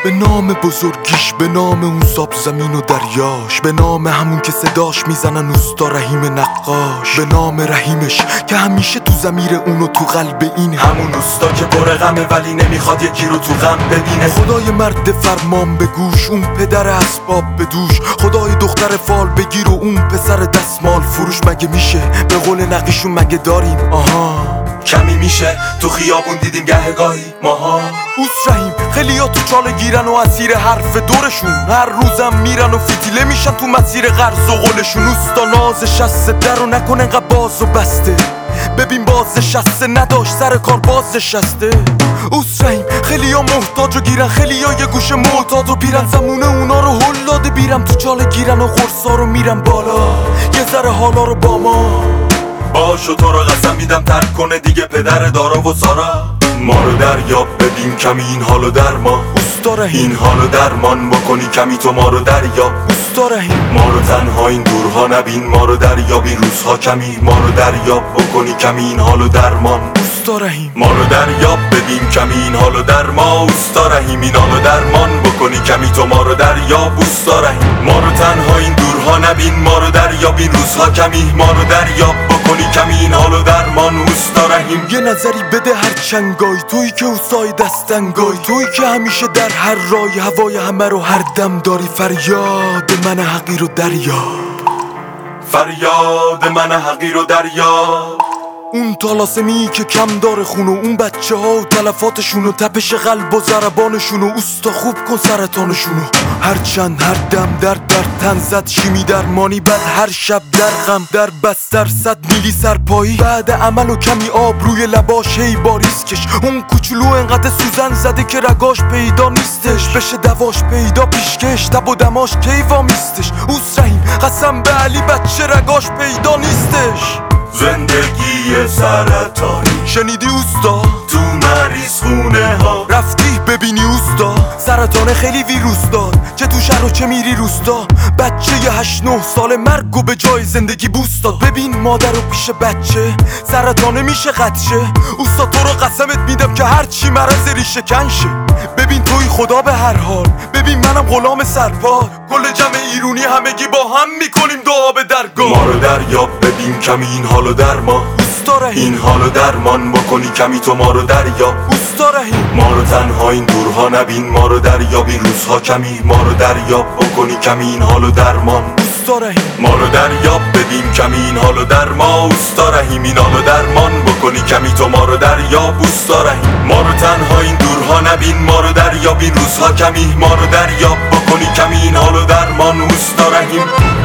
به نام بزرگیش، به نام اون زاب زمین و دریاش، به نام همون که صداش میزنن اوستا رحیم نقاش، به نام رحیمش که همیشه تو ضمیر اون و تو قلب این همون اوستا که پر غمه ولی نمیخواد یکی رو تو غم ببینه. خدای مرد فرمان به گوش، اون پدر اسباب به دوش، خدای دختر فال بگیر و اون پسر دستمال فروش. مگه میشه به قول نقیشون مگه داریم کمی میشه تو خیابون دیدیم گهگاهی ماها. اوس رحیم خیلیا تو چاله گیرن و اسیر حرف دورشون، هر روزم میرن و فتیله میشن تو مسیر قرض و قولشون. اوستا نازش از در و نکن انقدر باز و بسته، ببین باز نشسته نداشت سر کار باز نشسته. اوس رحیم خیلیا محتاج و گیرن، خیلیا یه گوشه معتاد و پیرن، زمونه اونا رو هل داده بیرم تو چاله گیرن و قرصا رو میرن بالا یه ذره حالا رو با ما. باشو تو رو قسم میدم ترک کنه دیگه پدر دارا و سارا. ما رو دریاب ببین کمی این حالو در ما. اوستا رحیم این حالو درمان بکنی کمی تو ما رو دریاب. اوستا رحیم ما رو تنها این دورها نبین، ما رو دریاب این روزها کمی، ما رو دریاب بکنی کمی این حالو درمان. اوستا رحیم ما رو دریاب ببین کمی این حالو در ما. اوستا رحیم این حالو درمان بکنی کمی تو ما رو دریاب. اوستا رحیم ما رو تنها این دورها نبین، ما رو دریاب این روزها کمی، ما رو دریاب بکنی کمی این حالو درمان. اوستا رحیم یه نظری بده هر چنگای، تویی که اوستای دستنگای، تویی که همیشه در هر رای هوای همه رو هر دم داری. فریاد من حقیر و دریاب، فریاد من حقیر و دریاب. اون طلاسمی که کم داره خونو، اون بچه ها و تلفاتشونو، تپش قلب و ضربانشونو. اوستا خوب کن سرطانشونو، هرچند هر دم در تن زد شیمی درمانی، بعد هر شب در غم در بستر 100 میلی سرپایی، بعد عمل و کمی آب روی لباش هی باریس کش. اون کوچولو انقدر سوزن زده که رگاش پیدا نیستش، بشه دواش پیدا پیشکش تب و دماش کیوا میستش. اوس رحیم قسم به علی بچه رگاش پیدا نیستش. زندگی سرطانی شنیدی اوستا؟ تو مریض خونه ها رفتی ببینی اوستا؟ سرطان خیلی ویروس داد، چه تو شهر و چه میری روستا. بچه 8-9 ساله مرگو به جای زندگی بوست داد. ببین مادر و پیش بچه سرطانه میشه قدشه. اوستا تو رو قسمت میدم که هرچی مرض ریشه کنشه. ببین توی خدا به هر حال، ببین منم غلام سرپاد، کل جمع ایرونی همگی با هم میکنیم دعا به درگاه. ما رو دریاب ببین کمی این حالو در ما. اوستا رحیم این حالو درمان بکنی کمی تو ما رو دریاب. اوستا رحیم ما رو تنها این دورها نبین، ما رو دریاب این روزها کمی، ما رو دریاب بکنی کمی این حالو درمان. اوستا رحیم ما رو دریاب ببین کمی این حالو در ما. اوستا رحیم این حالو درمان بکنی کمی تو ما رو دریاب. اوستا رحیم ما رو تنها این دورها نبین، ما رو دریاب این روزها کمی، ما رو دریاب بکنی کمی این حالو درمان. اوستا رحیم